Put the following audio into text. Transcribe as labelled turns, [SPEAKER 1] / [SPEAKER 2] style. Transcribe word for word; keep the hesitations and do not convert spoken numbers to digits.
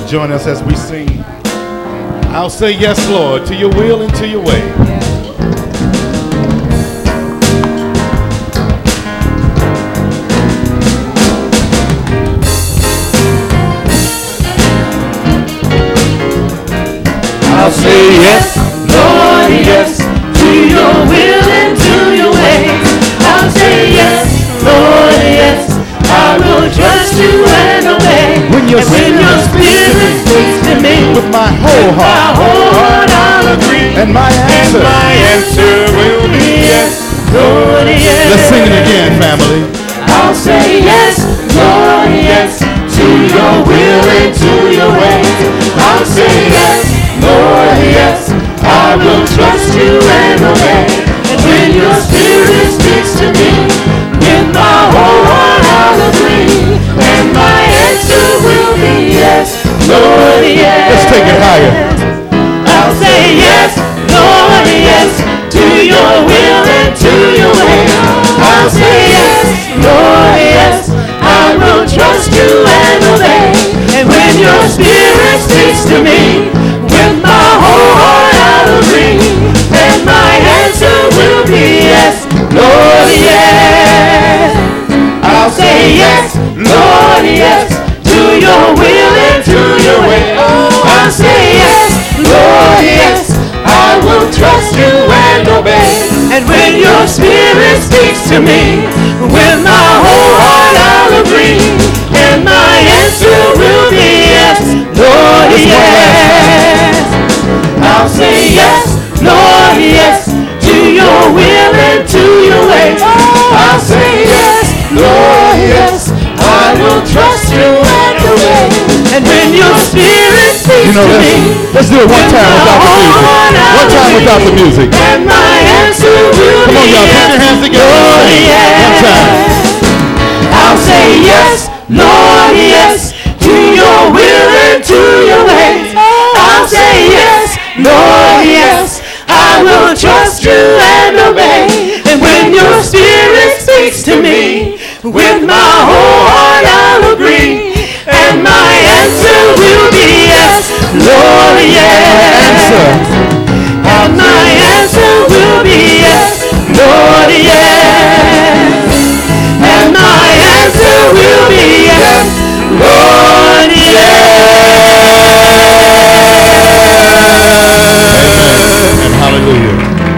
[SPEAKER 1] join us as we sing. I'll say yes, Lord, to your will and to your way.
[SPEAKER 2] I'll say yes, Lord, yes, to your will and to your way. I'll say yes, Lord, yes, I will trust you and obey.
[SPEAKER 1] When your,
[SPEAKER 2] and when your spirit speaks to me,
[SPEAKER 1] with my whole
[SPEAKER 2] with
[SPEAKER 1] heart,
[SPEAKER 2] my whole heart I'll agree.
[SPEAKER 1] And my answer,
[SPEAKER 2] and my answer will be yes, Lord, yes.
[SPEAKER 1] Let's sing it again, family.
[SPEAKER 2] I'll say yes, Lord, yes, to your will and to your way. I'll say yes, Lord, yes, I will trust you and obey. And when your spirit speaks to me, with my whole heart I'll agree. And my answer will be yes, Lord, yes.
[SPEAKER 1] Let's take it higher.
[SPEAKER 2] I'll say yes, Lord, yes, to your will and to your way. I'll say yes, Lord, yes, I will trust you and obey. And when your spirit speaks to me, with my whole heart I'll agree. And my answer will be yes, Lord, yes. I'll say yes, Lord, yes, to your will and to your way. I'll say yes, Lord, yes, I will trust you and obey. And when your spirit speaks to me, with my whole heart I'll agree. And my answer will be yes, Lord, yes. I'll say yes, Lord, yes, to your will and to your way. I'll say yes, Lord, yes, I will trust you and obey. And when your spirit speaks
[SPEAKER 1] You know,
[SPEAKER 2] to
[SPEAKER 1] let's,
[SPEAKER 2] me,
[SPEAKER 1] let's do it one time without the music. One time without the music.
[SPEAKER 2] and my answer will
[SPEAKER 1] Come on,
[SPEAKER 2] be
[SPEAKER 1] y'all, put
[SPEAKER 2] yes,
[SPEAKER 1] your hands together.
[SPEAKER 2] Lord, yes.
[SPEAKER 1] One time.
[SPEAKER 2] I'll say yes, Lord, yes, to your will and to your way. I'll say yes, Lord, yes, I will trust you and obey. And when your spirit speaks to me, with my whole heart I'll agree. And my answer will be yes, Lord.